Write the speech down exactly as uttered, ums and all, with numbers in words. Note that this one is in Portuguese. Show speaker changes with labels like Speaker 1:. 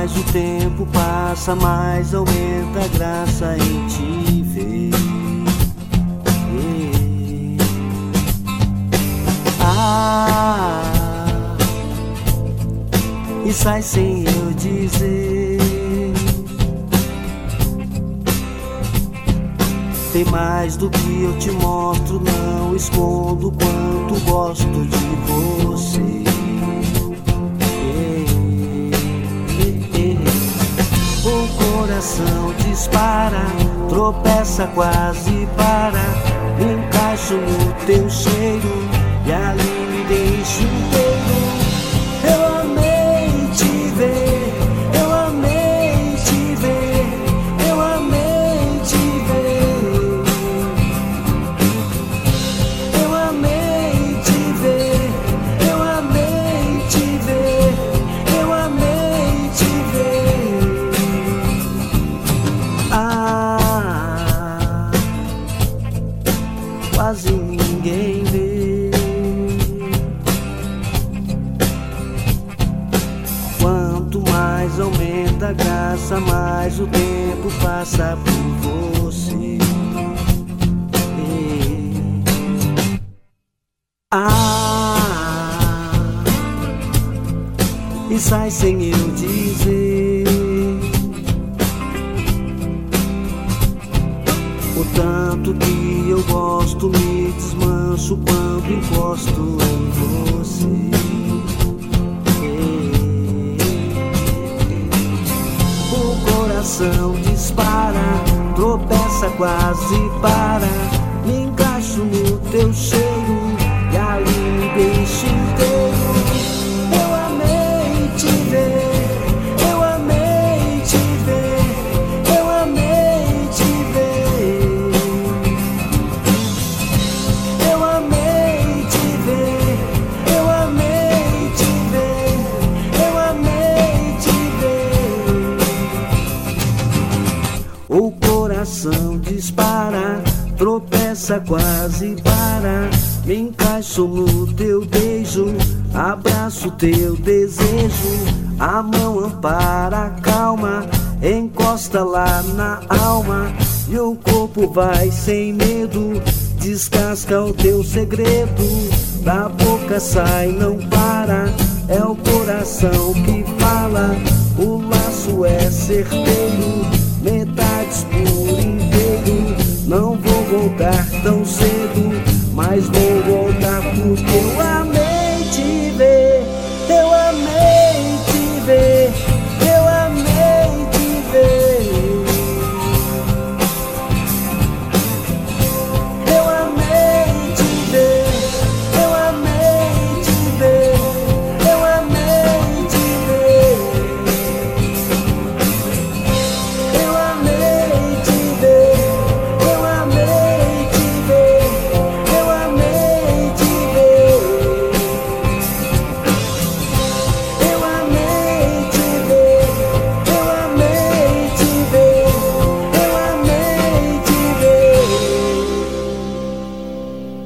Speaker 1: mais o tempo passa, mais aumenta a graça em te ver. Ah, e sai sem eu dizer. Tem mais do que eu te mostro, não escondo quanto gosto de você. O coração dispara, tropeça, quase para. Me encaixo no teu cheiro e ali me deixo inteiro. Eu amei te ver, eu amei te ver, eu amei te ver. Eu amei te ver, eu amei te ver, eu amei te ver. Ah, quase ninguém vê. Quanto mais aumenta a graça, mais o tempo passa por você. Ah, e sai sem eu dizer. O tanto que eu gosto, me desmancho quando encosto em você. O coração dispara, tropeça, quase para. Me encaixo no teu cheiro e ali me deixo inteiro. Eu amei te ver, eu amei te ver, eu amei te ver. Eu amei te ver, eu amei te ver, eu amei te ver. O coração dispara, tropeça, quase para. Me encaixo no teu beijo, abraço teu desejo. A mão ampara, calma, encosta lá na alma. E o corpo vai sem medo, descasca o teu segredo. Da boca sai, não para, é o coração que fala. O laço é certeiro, metades por inteiro. Não vou voltar tão cedo, mas vou voltar porque eu amo.